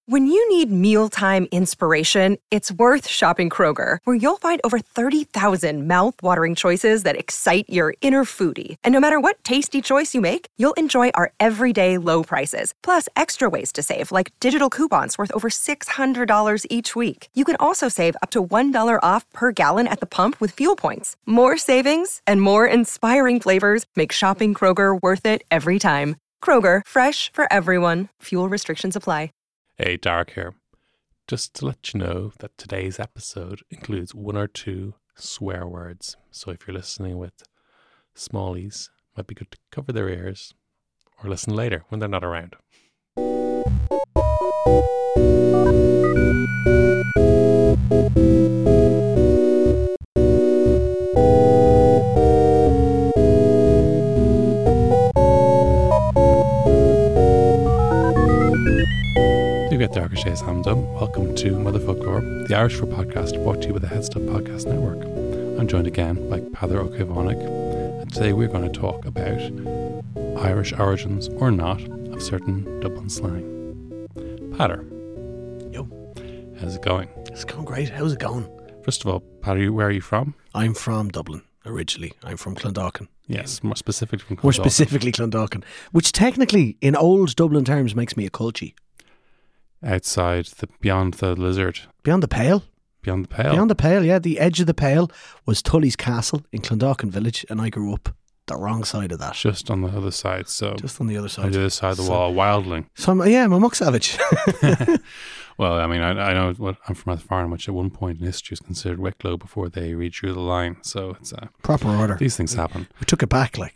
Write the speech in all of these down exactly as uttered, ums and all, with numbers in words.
When you need mealtime inspiration, it's worth shopping Kroger, where you'll find over thirty thousand mouth-watering choices that excite your inner foodie. And no matter what tasty choice you make, you'll enjoy our everyday low prices, plus extra ways to save, like digital coupons worth over six hundred dollars each week. You can also save up to one dollar off per gallon at the pump with fuel points. More savings and more inspiring flavors make shopping Kroger worth it every time. Kroger, fresh for everyone. Fuel restrictions apply. Hey, Dark here. Just to let you know that today's episode includes one or two swear words. So if you're listening with smallies, it might be good to cover their ears or listen later when they're not around. Darker Shades Hamdom. Welcome to Motherfolklore, the Irish for podcast brought to you by the Headstuff Podcast Network. I'm joined again by Peadar Ó Caomhánaigh, and today we're going to talk about Irish origins or not of certain Dublin slang. Peadar. Yo. How's it going? It's going great. How's it going? First of all, Peadar, where are you from? I'm from Dublin originally. I'm from Clondalkin. Yes, more specifically from Clondalkin. More specifically Clondalkin, which technically in old Dublin terms makes me a culchie. Outside, the beyond the lizard. Beyond the Pale. Beyond the Pale. Beyond the Pale, yeah. The edge of the Pale was Tully's Castle in Clondalkin Village, and I grew up the wrong side of that. Just on the other side, so... Just on the other side. On the other side of the so, wall, wildling. So I'm, yeah, I'm a muck savage. Well, I mean, I, I know what, I'm from Athlone, which at one point in history was considered Wicklow before they redrew the line, so it's a... Proper order. These things happen. We took it back, like.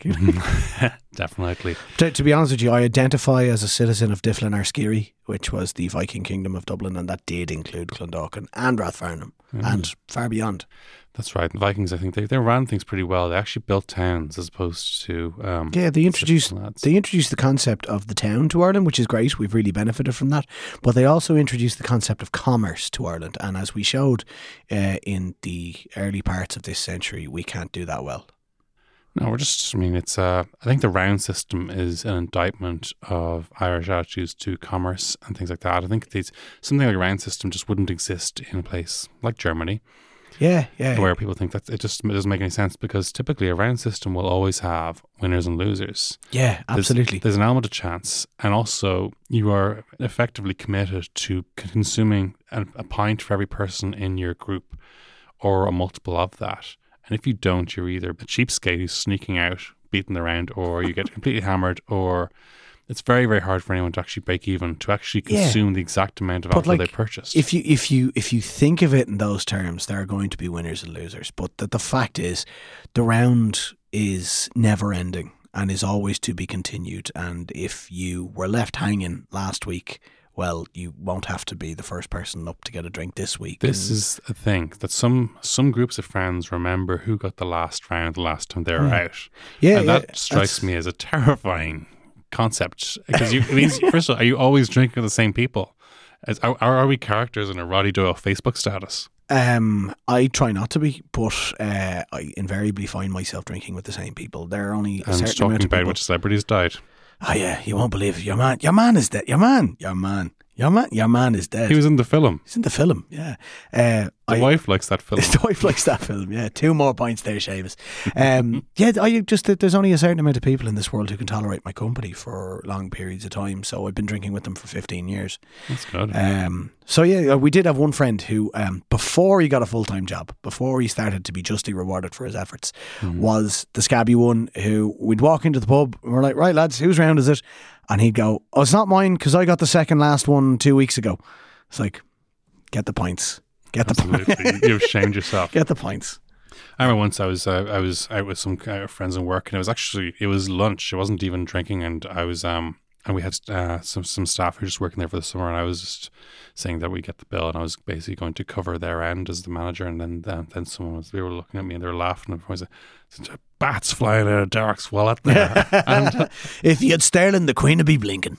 Definitely. To, to be honest with you, I identify as a citizen of Difflin Arskiri, which was the Viking kingdom of Dublin, and that did include Clondalkin and Rathfarnham mm. and far beyond. That's right. The Vikings, I think they, they ran things pretty well. They actually built towns as opposed to um, yeah. They introduced they introduced the concept of the town to Ireland, which is great. We've really benefited from that. But they also introduced the concept of commerce to Ireland, and as we showed uh, in the early parts of this century, we can't do that well. No, we're just, I mean, it's, uh, I think the round system is an indictment of Irish attitudes to commerce and things like that. I think these, something like a round system just wouldn't exist in a place like Germany. Yeah, yeah. Where people think that it just it doesn't make any sense because typically a round system will always have winners and losers. Yeah, absolutely. There's, there's an element of chance, and also you are effectively committed to consuming a, a pint for every person in your group or a multiple of that. And if you don't, you're either a cheapskate who's sneaking out, beating the round, or you get completely hammered, or it's very, very hard for anyone to actually break even, to actually consume yeah. the exact amount of alcohol like, they purchased. If you if you if you think of it in those terms, there are going to be winners and losers. But the, the fact is, the round is never ending and is always to be continued. And if you were left hanging last week, well, you won't have to be the first person up to get a drink this week. This and is a thing that some some groups of friends remember who got the last round the last time they were mm. out. Yeah, and yeah, that strikes me as a terrifying concept, because you, it means, first of all, are you always drinking with the same people? As, are, are we characters in a Roddy Doyle Facebook status? Um, I try not to be, but uh, I invariably find myself drinking with the same people. There are only a and certain talking amount of about people. which celebrities died. Oh yeah, you won't believe it. Your man, your man is dead. Your man, your man, your man, your man is dead. He was in the film. He's in the film. Yeah. Uh, the I, wife likes that film. The wife likes that film. Yeah. Two more points there, Seamus. Um, yeah. I just there's only a certain amount of people in this world who can tolerate my company for long periods of time. So I've been drinking with them for fifteen years. That's good. Um. So yeah, we did have one friend who, um, before he got a full time job, before he started to be justly rewarded for his efforts, mm-hmm. was the scabby one who we'd walk into the pub and we're like, right lads, whose round is it? And he'd go, oh, it's not mine because I got the second last one two weeks ago. It's like, get the points. Get Absolutely. the points. You've shamed yourself. Get the points. I remember once I was uh, I was out with some uh, friends in work, and it was actually, it was lunch. It wasn't even drinking, and I was um and we had uh, some some staff who were just working there for the summer, and I was just saying that we get the bill, and I was basically going to cover their end as the manager, and then then, then someone was, they were looking at me and they were laughing, and I was like, bats flying out of Derek's wallet there. And, uh, if you had Sterling, the Queen would be blinking.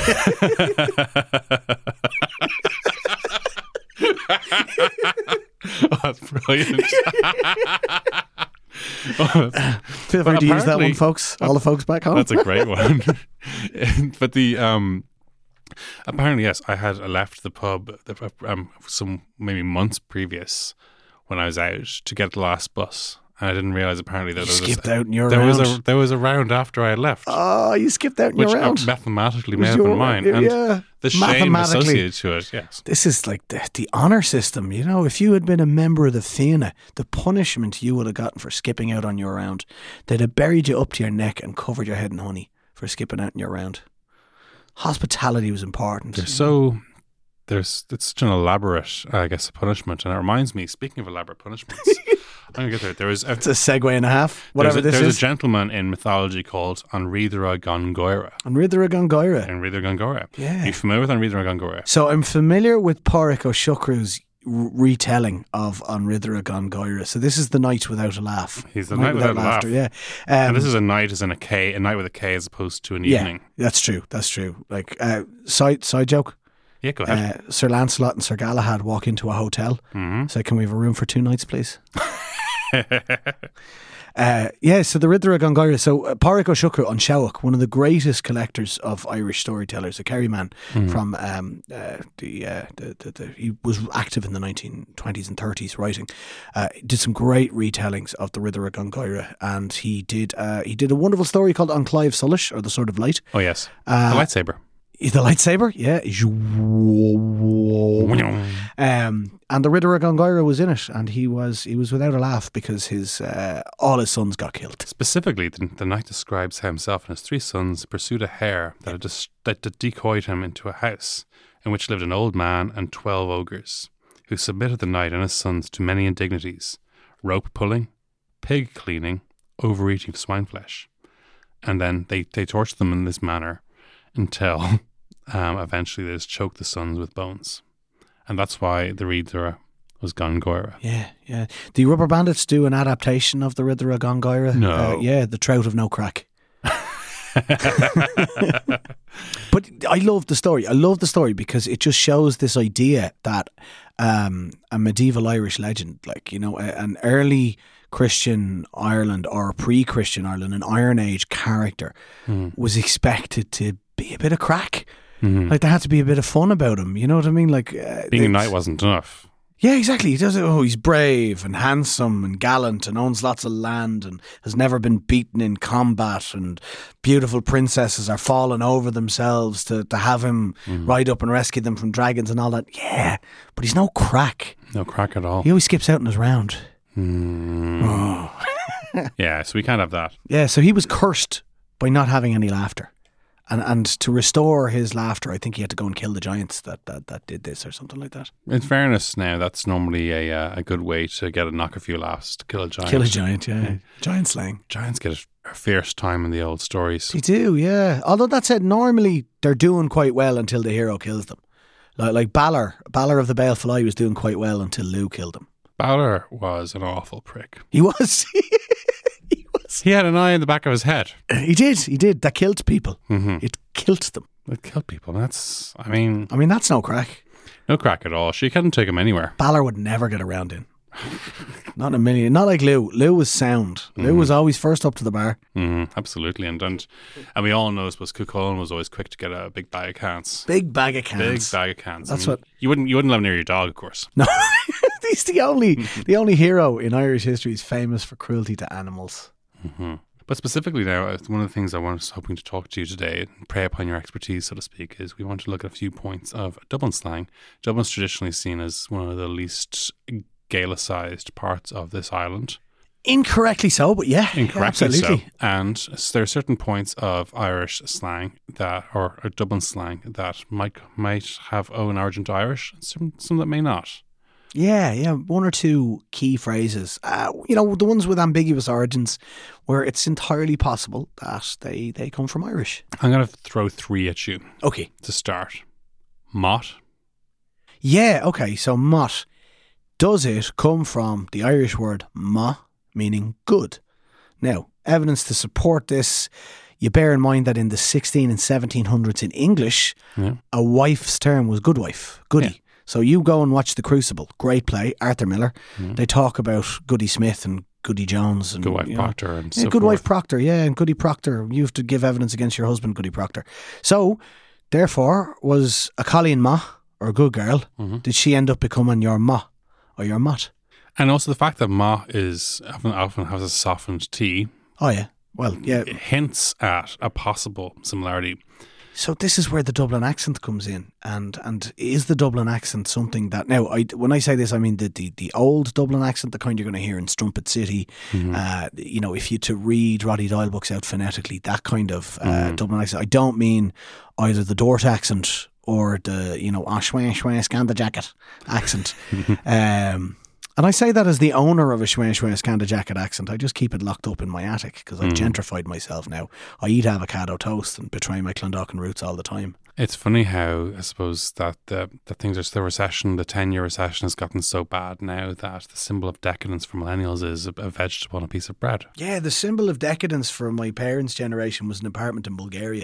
Oh, that's brilliant. Oh, feel free to use that one, folks. All the folks back home. That's a great one. But the um, Apparently, yes. I had left the pub um, some maybe months previous when I was out to get the last bus. And I didn't realise apparently that You there was skipped a, out in your there round. was a there was a round after I had left, Oh, you skipped out in which your round. mathematically Was may have your- been mine. And yeah. the shame Mathematically. associated to it, yes. This is like the, the honour system. You know, if you had been a member of the Fianna, the punishment you would have gotten for skipping out on your round, they'd have buried you up to your neck and covered your head in honey for skipping out in your round. Hospitality was important. They're so there's it's such an elaborate, I guess, punishment, and it reminds me. Speaking of elaborate punishments, I'm gonna get there. There was a, It's a segue and a half, whatever there's a, this there's is. a gentleman in mythology called Anridra Gongoira. And Ridra Gongoira. Anridra Gongoira. Yeah. Are you familiar with Anridra Gongoira? So I'm familiar with Pádraig Ó Siochrú's r- retelling of Anridra Gongoira. So this is the night without a laugh. He's the night without a laughter. laugh. Yeah. Um, And this is a night as in a K, a night with a K as opposed to an yeah, evening. that's true. That's true. Like uh, side side joke. Yeah, go ahead. Uh, Sir Lancelot and Sir Galahad walk into a hotel. Mm-hmm. Say, can we have a room for two nights, please? uh, yeah, so the Ridra Gongoira. So uh, Pádraig Ó Siochrú on Shamrock, one of the greatest collectors of Irish storytellers, a Kerry man from um, uh, the, uh, the, the, the he was active in the nineteen twenties and thirties writing. Uh, did some great retellings of the Ridra Gongoira, and he did uh, he did a wonderful story called On Clive Sullish, or the Sword of Light. Oh yes, Uh, the lightsaber. The lightsaber, yeah. Um, and the Ridra Gongoira was in it, and he was he was without a laugh because his uh, all his sons got killed. Specifically, the, the knight describes how himself and his three sons pursued a hare that had, dis- that had decoyed him into a house in which lived an old man and twelve ogres, who submitted the knight and his sons to many indignities: rope pulling, pig cleaning, overeating of swine flesh. And then they, they tortured them in this manner until um, eventually they just choked the sons with bones. And that's why the Ridra was Gongoira. Yeah, yeah. The Rubber Bandits do an adaptation of the Ridra Gongoira. No. Uh, yeah, the Trout of No Crack. But I love the story. I love the story because it just shows this idea that um, a medieval Irish legend, like, you know, a, an early Christian Ireland or pre-Christian Ireland, an Iron Age character, Mm. was expected to be a bit of crack. Mhm. Like, there had to be a bit of fun about him. You know what I mean? Like uh, Being a it's- knight wasn't enough. Yeah, exactly. He does it. Oh, he's brave and handsome and gallant and owns lots of land and has never been beaten in combat, and beautiful princesses are falling over themselves to, to have him ride up and rescue them from dragons and all that. Yeah, but he's no crack. No crack at all. He always skips out in his round. Mm. Oh. Yeah, so we can't have that. Yeah, so he was cursed by not having any laughter. And and to restore his laughter, I think he had to go and kill the giants that, that, that did this or something like that. In fairness, now that's normally a uh, a good way to get a knock a few laughs to kill a giant. Kill a giant, yeah. Giant slaying. Giants get a fierce time in the old stories. They do, yeah. Although that said, normally they're doing quite well until the hero kills them. Like like Balor, Balor of the Baleful Eye was doing quite well until Lou killed him. Balor was an awful prick. He was. he was. He had an eye in the back of his head. He did. He did. That killed people. Mm-hmm. It killed them. It killed people. That's, I mean, I mean, that's no crack. no crack at all. She couldn't take him anywhere. Balor would never get around in. Not in a million. Not like Lou. Lou was sound. Lou was always first up to the bar. Mm, absolutely. And, and and we all know, I suppose, Cuchulainn was always quick to get a big bag of cans. Big bag of Big cans. bag of cans. That's I mean, what- You wouldn't, you wouldn't let him near your dog, of course. No, he's the only the only hero in Irish history is famous for cruelty to animals. Mm-hmm. But specifically now, uh, one of the things I was hoping to talk to you today, and prey upon your expertise, so to speak, is we want to look at a few points of Dublin slang. Dublin's traditionally seen as one of the least Gaelicized parts of this island. Incorrectly so, but yeah, Incorrectly absolutely. so. And there are certain points of Irish slang that, or, or Dublin slang, that might might have own origin to Irish, and some, some that may not. Yeah, yeah, one or two key phrases. Uh, you know, the ones with ambiguous origins, where it's entirely possible that they they come from Irish. I'm going to throw three at you Okay. to start. Mott. Yeah. Okay. So mott, does it come from the Irish word ma, meaning good? Now, evidence to support this. You bear in mind that in the sixteen and seventeen hundreds in English, Yeah. a wife's term was good wife, goody. Yeah. So you go and watch The Crucible, great play, Arthur Miller. They talk about Goody Smith and Goody Jones and Good wife you know, Proctor and yeah, so Good forth. wife Proctor, yeah, and Goody Proctor. You have to give evidence against your husband, Goody Proctor. So Therefore, was a Colleen ma, or a good girl, Mm-hmm. did she end up becoming your ma or your mot? And also the fact that ma is often, often has a softened T Oh, yeah. Well, yeah. it hints at a possible similarity. So this is where the Dublin accent comes in, and and is the Dublin accent something that now? I when I say this, I mean the the, the old Dublin accent, the kind you're going to hear in Strumpet City. Mm-hmm. Uh, you know, if you to read Roddy Doyle books out phonetically, that kind of uh, Mm-hmm. Dublin accent. I don't mean either the Dort accent or the you know Ashway Ashway Scanda Jacket accent. um, And I say that as the owner of a Shway Shway Scanda Jacket accent. I just keep it locked up in my attic because I've gentrified myself now. I eat avocado toast and betray my Clondalkin roots all the time. It's funny how I suppose that the, the things are the recession, the ten-year recession has gotten so bad now that the symbol of decadence for millennials is a, a vegetable on a piece of bread. Yeah, the symbol of decadence for my parents' generation was an apartment in Bulgaria.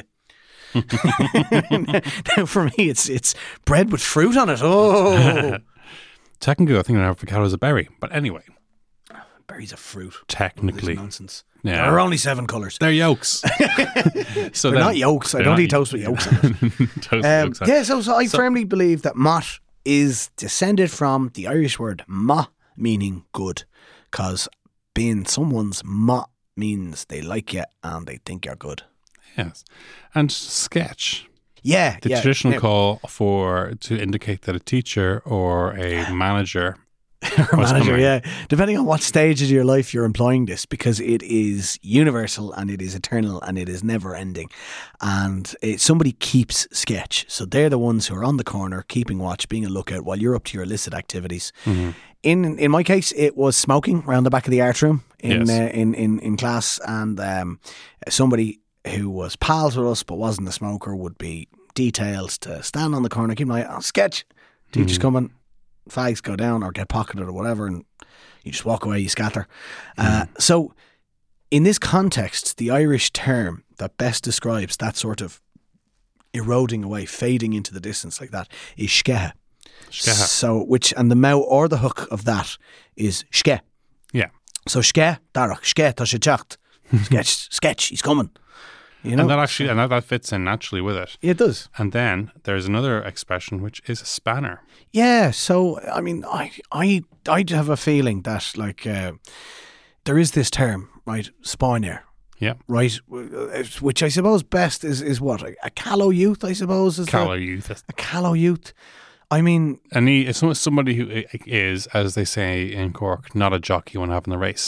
Now for me, it's it's bread with fruit on it. Oh, Technically, I think an avocado is a berry, but anyway, berries are fruit. technically, This nonsense. Yeah. There are only seven colours. they're yolks. so They're not yolks. I they're don't not- eat toast with yolks on it. toast with Um, yolks on it. yeah, so, so I So- firmly believe that mot is descended from the Irish word ma, meaning good, because being someone's ma means they like you and they think you're good. Yes, and sketch. Yeah, The yeah. traditional Now, call for to indicate that a teacher or a manager, or was manager, coming. yeah, depending on what stage of your life you're employing this, because it is universal and it is eternal and it is never ending. And it, somebody keeps sketch, so they're the ones who are on the corner, keeping watch, being a lookout while you're up to your illicit activities. Mm-hmm. In in my case, it was smoking around the back of the art room in Yes. uh, in, in in class, and um, somebody who was pals with us but wasn't a smoker would be detailed to stand on the corner, keep an eye on sketch. Teacher's coming, fags go down or get pocketed or whatever, and you just walk away, you scatter. Uh, so, in this context, the Irish term that best describes that sort of eroding away, fading into the distance like that is skeha. Skeha. So, which and the mouth or the hook of that is ske. Yeah. So ske, darach, ske, ta she chacht. Sketch, sketch, he's coming. You know, And that actually, and that, that fits in naturally with it. it does. And then there's another expression which is a spanner. Yeah, so I mean, I I I have a feeling that like uh, there is this term, right, spawner, Yeah. right, which I suppose best is is what a, a callow youth, I suppose, is Callow that? youth. a callow youth. I mean, And he is some- somebody who i- is, as they say in Cork, not a jockey you want to have in the race.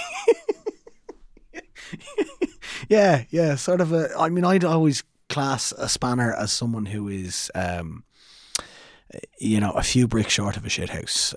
yeah, yeah, sort of a. I mean, I'd always class a spanner as someone who is. Um, you know, a few bricks short of a shithouse.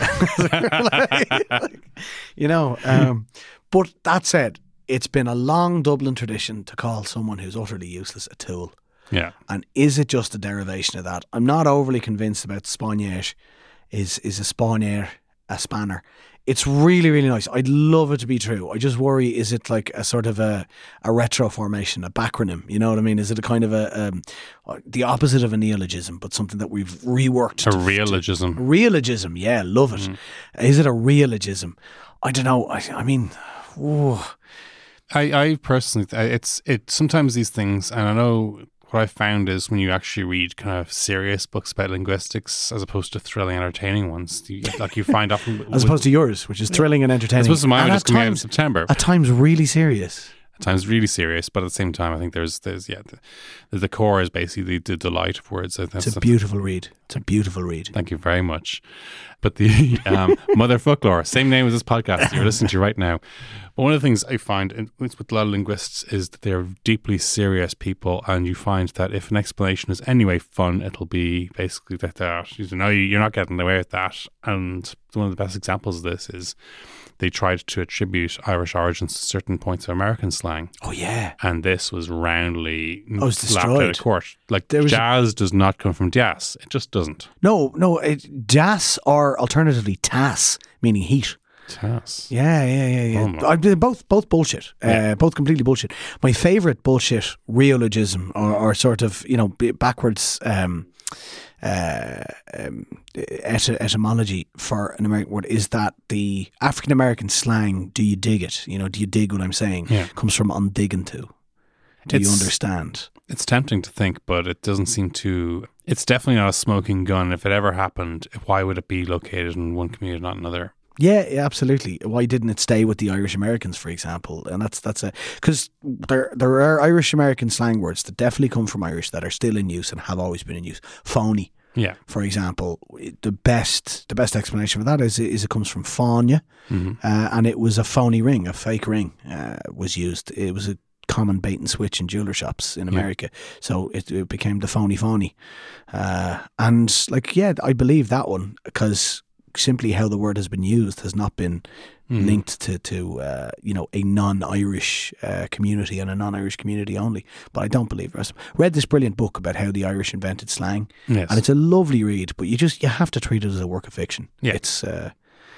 Uh, like, you know, um, but that said, it's been a long Dublin tradition to call someone who's utterly useless a tool. Yeah. And is it just a derivation of that? I'm not overly convinced about spanier. Is is a spanier a spanner? It's really, really nice. I'd love it to be true. I just worry, is it like a sort of a, a retro formation, a backronym? You know what I mean? Is it a kind of a, um, the opposite of a neologism, but something that we've reworked? A to- realogism. to- Realogism, yeah, love it. Is it a realogism? I don't know. I, I mean, ooh. I, I personally, I- it's it. Sometimes these things, and I know what I found is when you actually read kind of serious books about linguistics as opposed to thrilling, entertaining ones, you, like you find often as opposed to yours, which is thrilling and I entertaining. suppose mine and just at coming out in times, September. at times really serious. At times really serious, but at the same time, I think there's there's yeah, the, the core is basically the delight of words. I think It's that's- a beautiful read. It's a beautiful read. Thank you very much. But the um, Mother Folklore, same name as this podcast you're listening to right now. But one of the things I find in, with a lot of linguists is that they're deeply serious people, and you find that if an explanation is anyway fun, it'll be basically that, that you know, you're not getting away with that. And one of the best examples of this is they tried to attribute Irish origins to certain points of American slang. Oh yeah. And this was roundly Oh, it's laughed out of destroyed. court. Like, There was a- jazz does not come from jazz. It just doesn't. No, no, it, jas or alternatively tas, meaning heat. Jazz. Yeah, yeah, yeah, yeah. Oh, my. I, they're both both bullshit. Yeah. Uh, both completely bullshit. My favourite bullshit realogism or, or sort of, you know, b- backwards um, uh, um, et- etymology for an American word is that the African American slang, do you dig it? You know, do you dig what I'm saying? Yeah. Comes from undigging to. Do It's- you understand? It's tempting to think, but it doesn't seem to. It's definitely not a smoking gun. If it ever happened, why would it be located in one community, not another? Yeah, yeah, absolutely. Why didn't it stay with the Irish Americans, for example? And that's that's a because there there are Irish American slang words that definitely come from Irish that are still in use and have always been in use. Phony, Yeah. for example, the best the best explanation for that is is it comes from fáine, Mm-hmm. uh, and it was a phony ring, a fake ring uh, was used. It was a common bait and switch in jeweler shops in America, so it, it became the phony phony, uh, and like yeah, I believe that one because simply how the word has been used has not been Mm. linked to to uh, you know a non-Irish uh, community and a non-Irish community only. But I don't believe the rest. Read this brilliant book about how the Irish invented slang, Yes. and it's a lovely read. But you just you have to treat it as a work of fiction. Yeah. It's uh,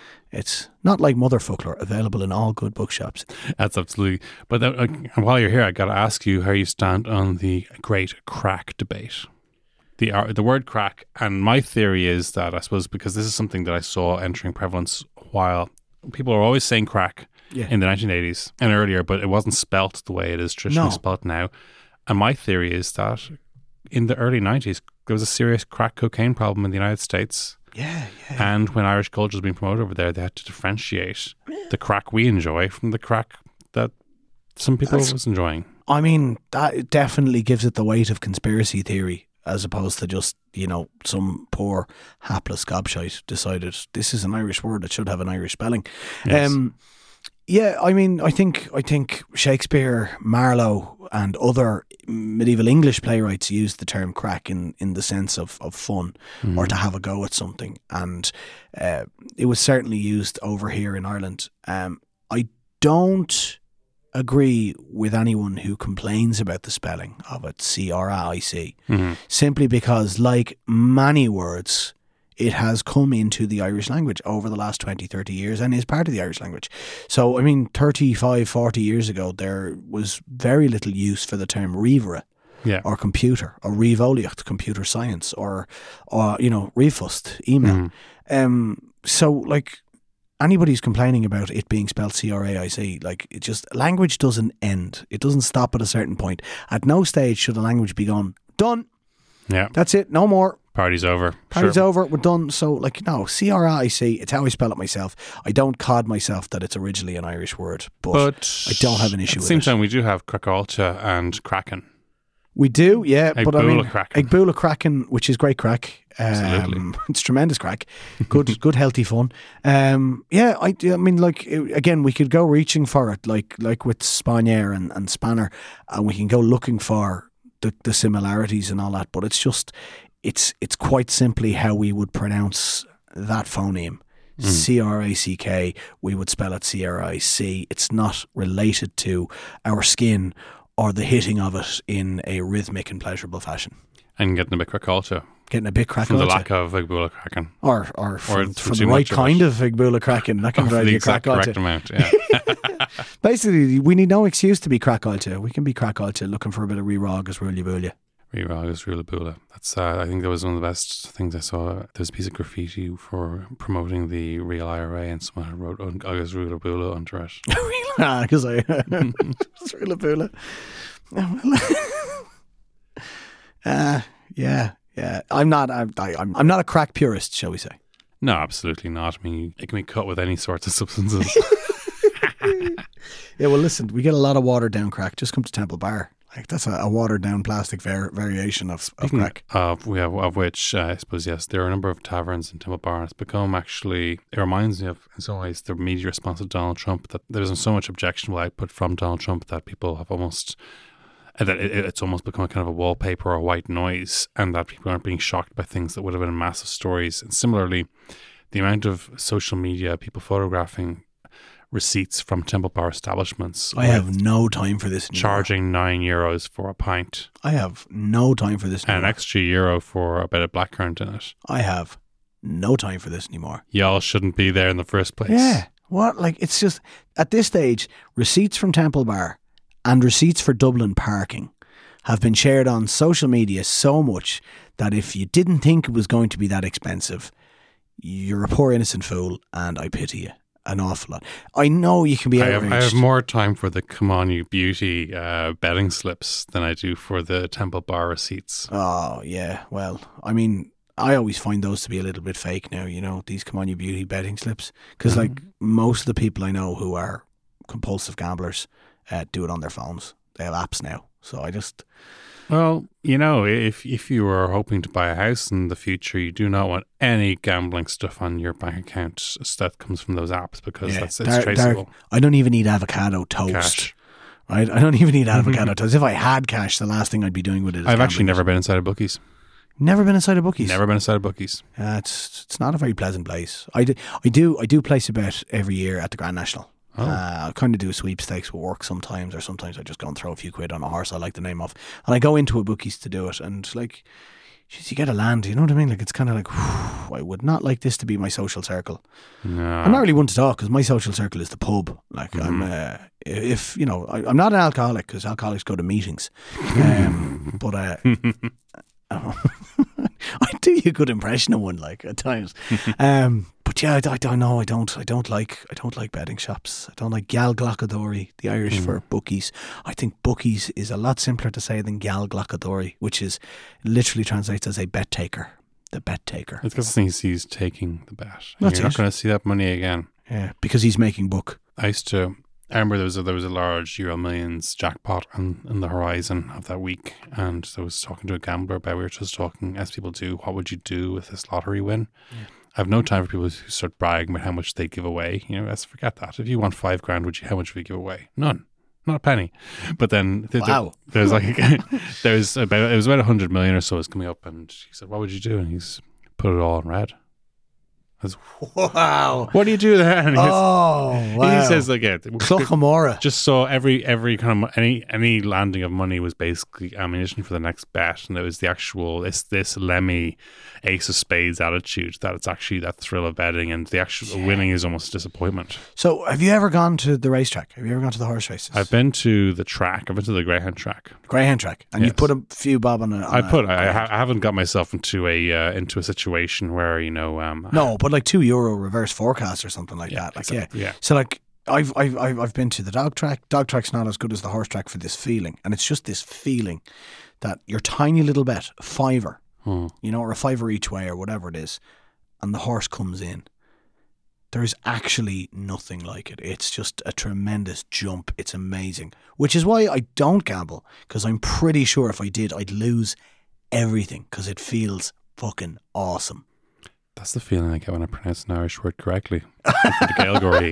it's not like Motherfuckler, available in all good bookshops. That's absolutely. But that, uh, while you're here, I got to ask you how you stand on the great crack debate. The uh, the word crack, and my theory is that I suppose because this is something that I saw entering prevalence while people are always saying crack Yeah. in the nineteen eighties and earlier, but it wasn't spelt the way it is traditionally No. spelt now. And my theory is that in the early nineties, there was a serious crack cocaine problem in the United States. Yeah, yeah. And when Irish culture was being promoted over there, they had to differentiate the crack we enjoy from the crack that some people That's- was enjoying. I mean, that definitely gives it the weight of conspiracy theory as opposed to just, you know, some poor hapless gobshite decided this is an Irish word that should have an Irish spelling. Yes. Um, yeah, I mean, I think I think Shakespeare, Marlowe, and other medieval English playwrights used the term crack in, in the sense of, of fun or to have a go at something, and uh, it was certainly used over here in Ireland. Um, I don't agree with anyone who complains about the spelling of it, C R A I C, Mhm. simply because, like many words, it has come into the Irish language over the last twenty, thirty years and is part of the Irish language. So, I mean, thirty-five, forty years ago, there was very little use for the term rivera Yeah. or computer or rivoliocht, computer science, or, or you know, rifust, email. Mhm. Um, so, like, anybody who's complaining about it being spelled C R A I C, like, it just, language doesn't end. It doesn't stop at a certain point. At no stage should a language be gone, done, Yeah. that's it, no more. Party's over. Party's Sure. over, we're done. So, like, no, C R A I C, it's how I spell it myself. I don't cod myself that it's originally an Irish word, but, But I don't have an issue at the with same it. time, we do have Crackalcha and Kraken. We do, yeah. but I mean, Egbula Kraken. Egbula Kraken, which is great crack. Absolutely. Um, it's tremendous crack. Good, good, healthy fun. Um, yeah, I, I mean, like, it- again, we could go reaching for it, like like with Spanier and, and Spanner, and we can go looking for the, the similarities and all that. But it's just, it's it's quite simply how we would pronounce that phoneme. C R A C K, we would spell it C R I C. It's not related to our skin or the hitting of it in a rhythmic and pleasurable fashion. And getting a bit Crackalcha Getting a bit crack from the culture. lack of Egbula Kraken. Or, or from, it's from too the right much of kind it. of Egbula Kraken. That can Of drive the you crack exact correct culture. amount, yeah. Basically, we need no excuse to be crack culture. We can be crack culture looking for a bit of re-rog as Rulya Boolia. Re-Ragas Rula Bula. That's, uh, I think that was one of the best things I saw. There's a piece of graffiti for promoting the real I R A, and someone had wrote Agus Rula Bula onto it. Ah, because I it's Rulya Boolia. uh, yeah, yeah. I'm not. I'm. I, I'm. I'm not a crack purist, shall we say? No, absolutely not. I mean, it can be cut with any sorts of substances. Yeah. Well, listen. We get a lot of watered down crack. Just come to Temple Bar. Like that's a, a watered down plastic var- variation of, of Speaking crack. Of, we have, of which, uh, I suppose, yes, there are a number of taverns in Temple Bar, and it's become actually, it reminds me of, in some ways, the media response to Donald Trump, that there's so much objectionable output from Donald Trump that people have almost, uh, that it, it's almost become a kind of a wallpaper or white noise, and that people aren't being shocked by things that would have been massive stories. And similarly, the amount of social media, people photographing receipts from Temple Bar establishments, I have no time for this anymore. charging nine euros for a pint I have no time for this and an anymore. extra euro for a bit of blackcurrant in it. I have no time for this anymore. Y'all shouldn't be there in the first place. Yeah. What? Like, it's just, at this stage, receipts from Temple Bar and receipts for Dublin parking have been shared on social media so much that if you didn't think it was going to be that expensive, you're a poor innocent fool and I pity you. an awful lot. I know you can be I have, outraged. I have more time for the Come On You Beauty uh, betting slips than I do for the Temple Bar receipts. Oh, yeah. Well, I mean, I always find those to be a little bit fake now, you know, these Come On You Beauty betting slips. Because, Mm-hmm. like, most of the people I know who are compulsive gamblers uh, do it on their phones. They have apps now. So I just... Well, you know, if if you are hoping to buy a house in the future, you do not want any gambling stuff on your bank account that comes from those apps because Yeah, that's it's Dark- traceable. Dark- I don't even need avocado toast. Cash. Right? I don't even need avocado toast. If I had cash, the last thing I'd be doing with it is I've actually gambling. never been inside a bookies. Never been inside a bookies. Never been inside a bookies. Uh, it's it's not a very pleasant place. I do I do I do place a bet every year at the Grand National. Oh. Uh, I kind of do sweepstakes with work sometimes, or sometimes I just go and throw a few quid on a horse I like the name of, and I go into a bookies to do it. And like, geez, you get a land, you know what I mean? Like it's kind of like whew, I would not like this to be my social circle. No. I'm not really one to talk because my social circle is the pub. Like I'm, uh, if you know, I, I'm not an alcoholic because alcoholics go to meetings, um, but uh, I do you a good impression of one, like at times. Um, but yeah, I, I don't know. I don't. I don't like. I don't like betting shops. I don't like Gal Glocadori, the Irish for bookies. I think bookies is a lot simpler to say than Gal Glocadori, which is literally translates as a bet taker. The bet taker. It's because he's, he's taking the bet. That's You're not it. going to see that money again. Yeah, because he's making book. I used to. I remember there was a, there was a large Euro Millions jackpot on, on the horizon of that week, and I was talking to a gambler about. We were just talking, as people do, what would you do with this lottery win? Yeah. I have no time for people who start bragging about how much they give away. You know, let's forget that. If you won five grand, would you? How much would you give away? None, not a penny. But then th- Wow. there, there's like there's about it was about a hundred million or so is coming up, and he said, "What would you do?" And he's put it all in red. I was, Wow. what do you do there? And he, goes, Oh, wow. he says like, yeah, Clockamora. just so every every kind of any any landing of money was basically ammunition for the next bet, and it was the actual this this Lemmy ace of spades attitude that it's actually that thrill of betting, and the actual Yeah. winning is almost a disappointment. So, have you ever gone to the racetrack? Have you ever gone to the horse races? I've been to the track. I've been to the Greyhound track. Greyhound track, and Yes. you've put a few bob on it. I put. I, I haven't got myself into a uh, into a situation where you know. Um, No, but like two euro reverse forecast or something like Yeah, that. Like exactly, yeah. yeah. So like I've I've I've I've been to the dog track. Dog track's not as good as the horse track for this feeling, and it's just this feeling that your tiny little bet, a fiver, hmm. you know, or a fiver each way or whatever it is, and the horse comes in. There is actually nothing like it. It's just a tremendous jump. It's amazing, which is why I don't gamble, because I'm pretty sure if I did, I'd lose everything because it feels fucking awesome. That's the feeling I get when I pronounce an Irish word correctly. The Gaelgory.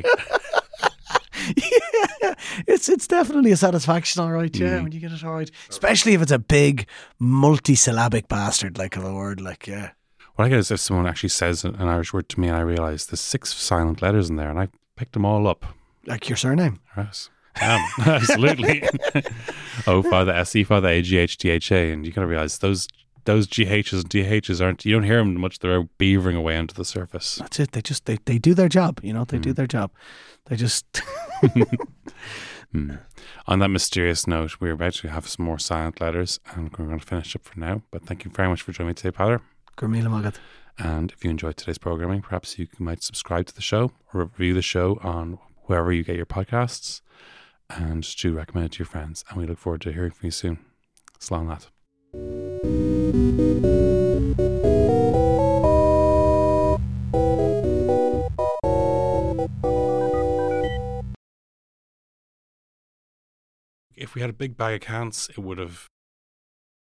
Yeah, it's it's definitely a satisfaction, all right. Yeah, Mm. when you get it all right, especially if it's a big multi-syllabic bastard like of a word. Like yeah, What I get is if someone actually says an Irish word to me and I realise there's six silent letters in there and I picked them all up. like your surname. Yes. Um, absolutely. O for the S, E for the A, G, H, T, H, A. And you got to realise those those G H's and D H's aren't, you don't hear them much. They're beavering away onto the surface. That's it. They just they, they do their job. You know, they do their job. They just Mm. On that mysterious note, we're about to have some more silent letters and we're going to finish up for now. But thank you very much for joining me today, Pader. Gurmila Magad. And if you enjoyed today's programming, perhaps you might subscribe to the show or review the show on wherever you get your podcasts, and do recommend it to your friends. And we look forward to hearing from you soon. Slán lad. If we had a big bag of cans, it would have